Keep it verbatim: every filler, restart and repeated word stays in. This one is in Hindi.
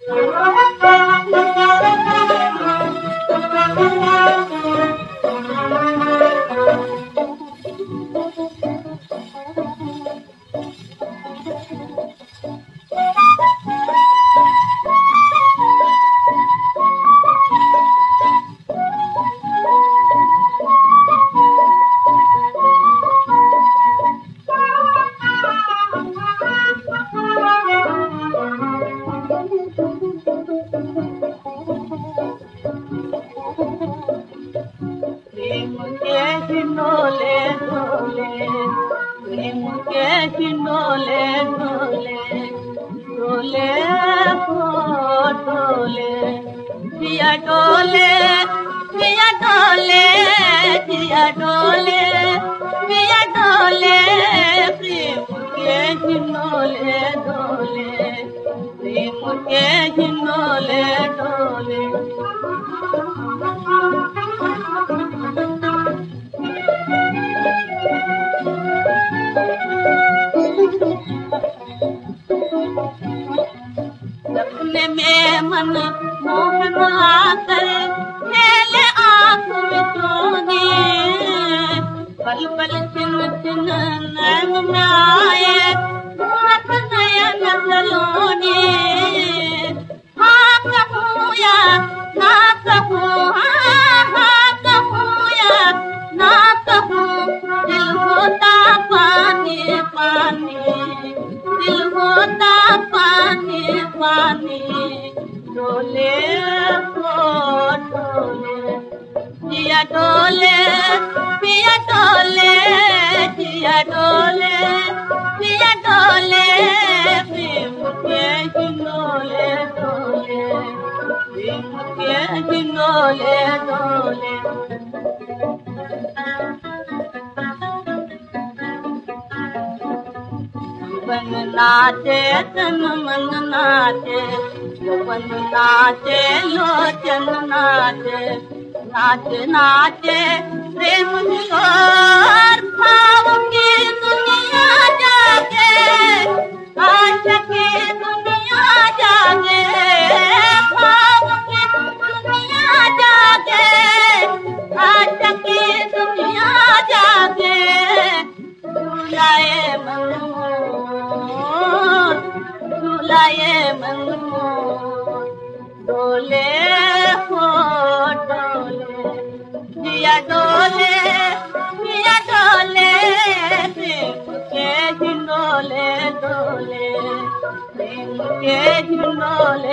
प्रेम के हिंडोले डोले, प्रेम के हिंडोले डोले, डोले हो डोले, जिया डोले, जिया डोले, जिया डोले, जिया डोले, प्रेम के हिंडोले डोले, प्रेम के हिंडोले डोले। सपने में मन मोहन आकर खेले आँख में सोने, पल पल छिन छिन नैन में आए घूमत नयन सलोने। हाँ कहूँ या ना कहूँ, हाँ हाँ कहूँ या ना कहूँ, दिल होता पानी पानी, दिल होता पानी पानी, डोले हो डोले, जिया डोले, पिया डोले, जिया डोले, पिया डोले, प्रेम के हिंडोले डोले, प्रेम के हिंडोले डोले। बन नाचे तन मन नाचे, बन नाचे लोचन नाचे, नाच नाचे प्रेम और भाव की दुनिया जागे, आशिक की दुनिया जागे, भाव की दुनिया जागे, आशिक की दुनिया जागे, झूलाए मन झूलाए मन डोले हो डोले, जिया डोले, जिया डोले, प्रेम के हिंडोले डोले, प्रेम के हिंडोले।